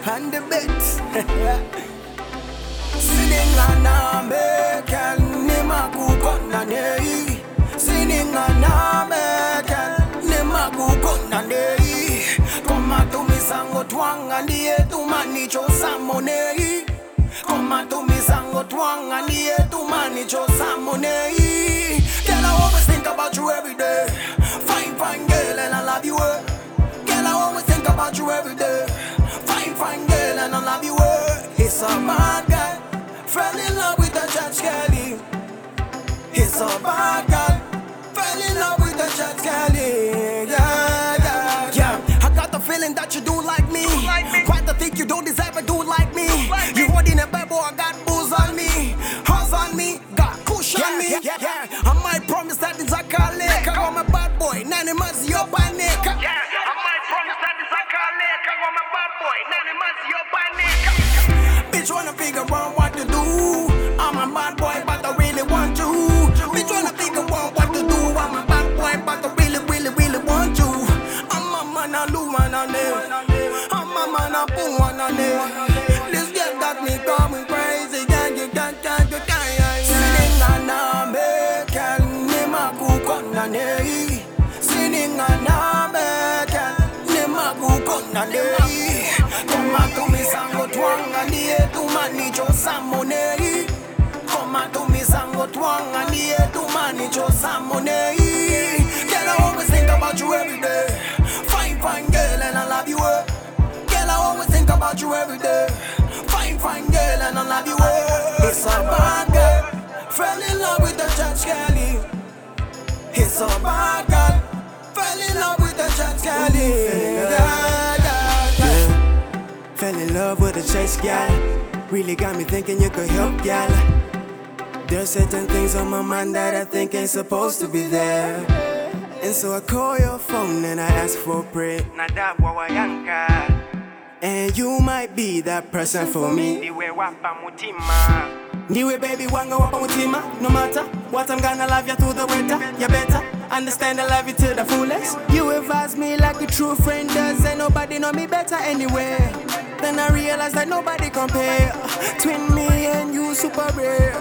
and the bits. Singing an American, Nimaku Konane. Singing an American, Nimaku Konane. Come to me, Sango Twang, and the to Manicho Samone. Come to me, Sango Twang, and the to Manicho Samone. Girl, I always think about you every day. Fine, fine girl, and I love you. Girl, I always think about you every day. Fine, fine girl, and I love you. It's a bad guy. Fell in love with a church girlie. It's a bad girl. Fell in love with a church girlie. Yeah. I got the feeling that you do like me. Quite the think you don't deserve it, do like me. You holding a bad boy, I got booze on me. House on me, got kush on me. Yeah. I might promise that it's a colleague. I'm a bad boy, 9 months, you're panic. Yeah, I might promise that it's a colleague. I'm a bad boy, 9 months, you're panic. Bitch wanna figure out what to do. I'm a bad boy, but I really want you. Bitch wanna figure out what to do. I'm a bad boy, but I really, really, really want you. I'm a man, I lose man on it. I'm a man, I put one on it. This girl got me going crazy. Singing an American, Nimaku Konane. Singing an American, Nimaku Konane. Come to me, Sango Twang, and the to Manicho Samone. Come to me, Sango Twang, and the to Manicho Samone. Girl, I always think about you every day. Fine, fine girl, and I love you. Girl, I always think about you every day. Fine, fine girl, and I love you. It's a bad girl. Fell in love with a church girlie. It's a bad girl. Fell in love with a church girlie. Fell in love with a church gal. Really got me thinking you could help, gal. There's certain things on my mind that I think ain't supposed to be there. And so I call your phone and I ask for a prayer. And you might be that person for me. Niwe baby wanga wapa mutima. No matter what, I'm gonna love you to the winter. You better understand I love you to the fullest. You advise me like a true friend does. And nobody know me better anyway. Then I realize that nobody compare. Twin me and you super rare.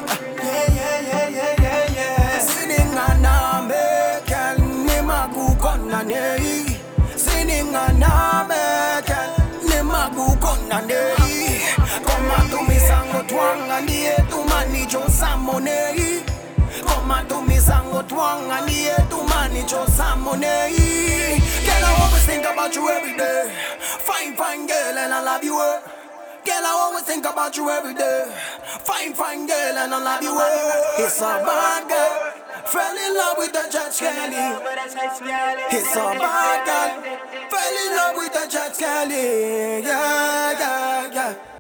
Yeah. Singing an American, Nimaku Konane. Singing an American, Nimaku Konane. Come to me, Sango Twang, and the to Manicho Samone. Come to me, Sango Twang, and the to Manicho Samone. Girl, I always think about you every day. Fine, fine girl, and I love you. Girl, I always think about you every day. Fine, fine girl, and I love you. It's a bad girl. Fell in love with a church girlie. It's a bad girl. Fell in love with a church girlie. Yeah.